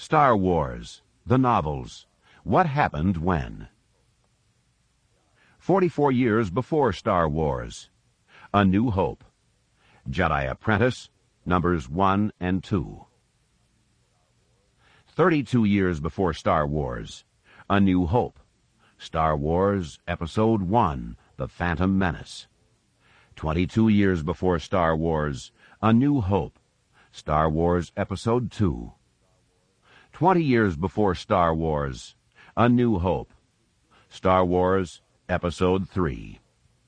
Star Wars, the novels. What happened when? 44 years before Star Wars. A New Hope. Jedi Apprentice, numbers 1 and 2. 32 years before Star Wars. A New Hope. Star Wars, Episode 1, The Phantom Menace. 22 years before Star Wars. A New Hope. Star Wars, Episode 2. 20 years before Star Wars. A New Hope. Star Wars, Episode 3.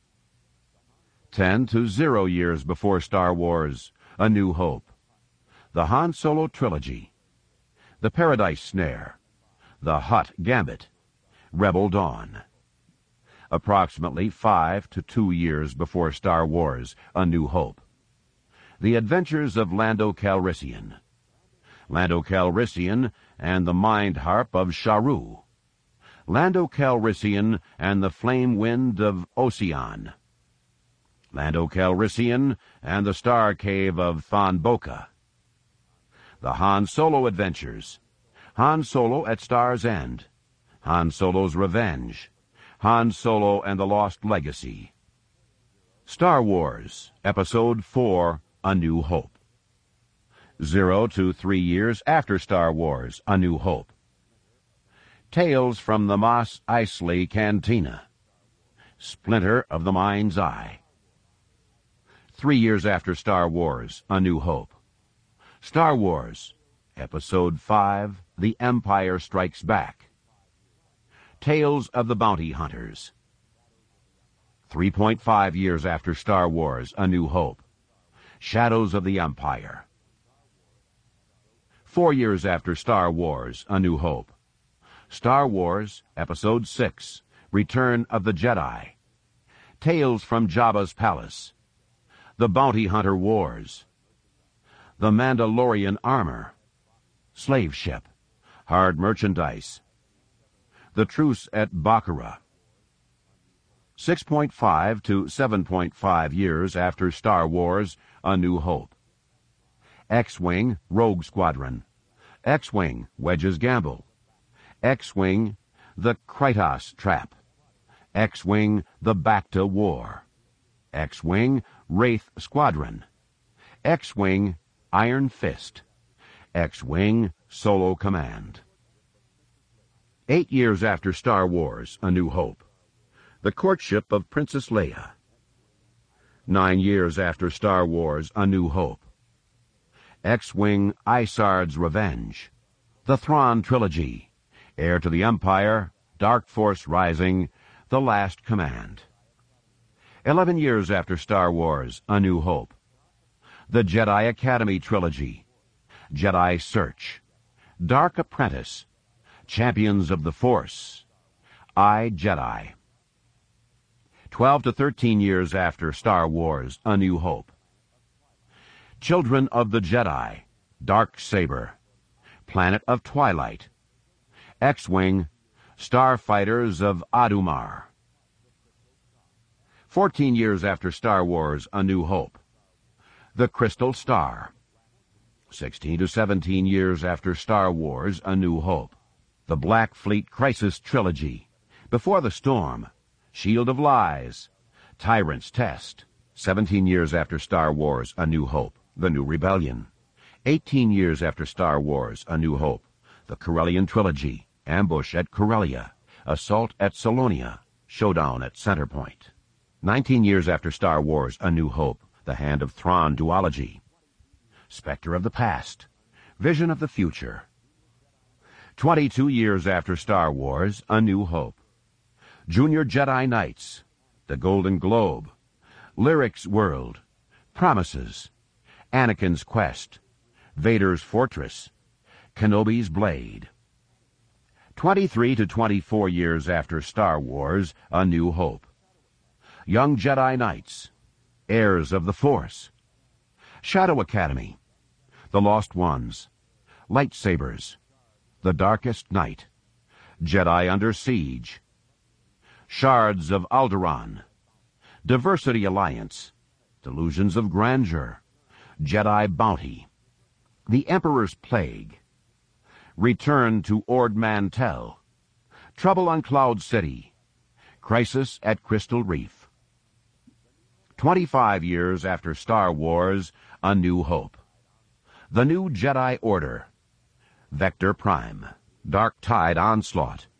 10 to 0 years before Star Wars. A New Hope. The Han Solo Trilogy. The Paradise Snare. The Hutt Gambit. Rebel Dawn. Approximately 5 to 2 years before Star Wars. A New Hope. The Adventures of Lando Calrissian. Lando Calrissian and the Mind Harp of Sharu. Lando Calrissian and the Flame Wind of Ocean. Lando Calrissian and the Star Cave of Thon Boka. The Han Solo Adventures. Han Solo at Star's End. Han Solo's Revenge. Han Solo and the Lost Legacy. Star Wars, Episode 4, A New Hope. 0 to 3 years after Star Wars, A New Hope. Tales from the Mos Eisley Cantina. Splinter of the Mind's Eye. 3 years after Star Wars, A New Hope. Star Wars, Episode 5, The Empire Strikes Back. Tales of the Bounty Hunters. 3.5 years after Star Wars, A New Hope. Shadows of the Empire. 4 years after Star Wars, A New Hope. Star Wars, Episode 6, Return of the Jedi. Tales from Jabba's Palace. The Bounty Hunter Wars. The Mandalorian Armor. Slave Ship. Hard Merchandise. The Truce at Bakura. 6.5 to 7.5 years after Star Wars, A New Hope. X-Wing, Rogue Squadron. X-Wing, Wedge's Gamble. X-Wing, The Krytos Trap. X-Wing, The Bacta War. X-Wing, Wraith Squadron. X-Wing, Iron Fist. X-Wing, Solo Command. 8 years after Star Wars, A New Hope. The Courtship of Princess Leia. 9 years after Star Wars, A New Hope. X-Wing, Isard's Revenge. The Thrawn Trilogy. Heir to the Empire, Dark Force Rising, The Last Command. 11 years after Star Wars, A New Hope. The Jedi Academy Trilogy. Jedi Search. Dark Apprentice. Champions of the Force. I, Jedi. 12 to 13 years after Star Wars, A New Hope. Children of the Jedi. Dark Saber. Planet of Twilight. X-Wing. Starfighters of Adumar. 14 years after Star Wars, A New Hope. The Crystal Star. 16 to 17 years after Star Wars, A New Hope. The Black Fleet Crisis Trilogy. Before the Storm. Shield of Lies. Tyrant's Test. 17 years after Star Wars, A New Hope. The New Rebellion. 18 years after Star Wars, A New Hope. The Corellian Trilogy. Ambush at Corellia. Assault at Salonia. Showdown at Centerpoint. 19 years after Star Wars, A New Hope. The Hand of Thrawn duology. Spectre of the Past. Vision of the Future. 22 years after Star Wars, A New Hope. Junior Jedi Knights. The Golden Globe. Lyric's World. Promises. Anakin's Quest. Vader's Fortress. Kenobi's Blade. 23 to 24 years after Star Wars, A New Hope. Young Jedi Knights. Heirs of the Force. Shadow Academy. The Lost Ones. Lightsabers. The Darkest Night. Jedi Under Siege. Shards of Alderaan. Diversity Alliance. Delusions of Grandeur. Jedi Bounty. The Emperor's Plague. Return to Ord Mantell. Trouble on Cloud City. Crisis at Crystal Reef. 25 years after Star Wars, A New Hope. The New Jedi Order. Vector Prime. Dark Tide Onslaught.